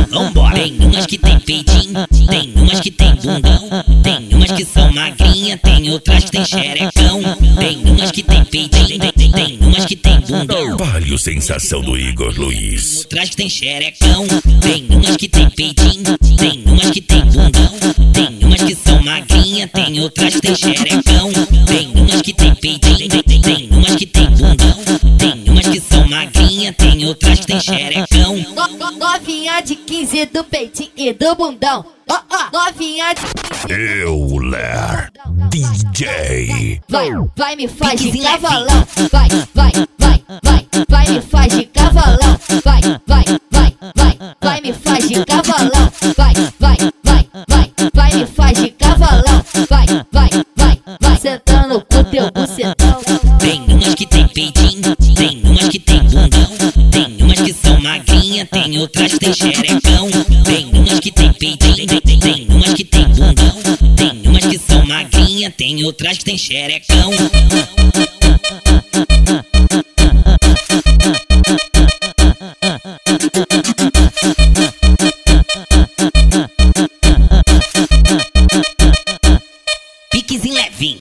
vambora. Tem umas que tem peitinho, tem umas que tem bundão, tem umas que são magrinha, tem outras que tem xerecão. Tem umas que tem peitinho, tem umas que tem bundão. Trabalho sensação do Igor Luiz. Outras que tem xerecão. Tem umas que tem peitinho, tem umas que tem bundão, tem umas que são magrinha, tem outras que tem xerecão. Tem umas que tem peitinho, tem umas que tem bundão, tem umas que são magrinha, tem outras que tem xerecão. Novinha de 15 do peitinho e do bundão. Novinha de 15 Euler DJ. Vai me faz de cavalão. Vai me faz de cavalão. Vai me faz de cavalão. Vai me faz de cavalão. Vai sentando com teu bucetão. Tem umas que tem peitinho, tem umas que tem bundão, tem umas que são magrinha, tem outras que tem xerecão. Tem umas que tem peitinho, tem umas que tem bundão, tem umas que são magrinha, tem outras que tem xerecão.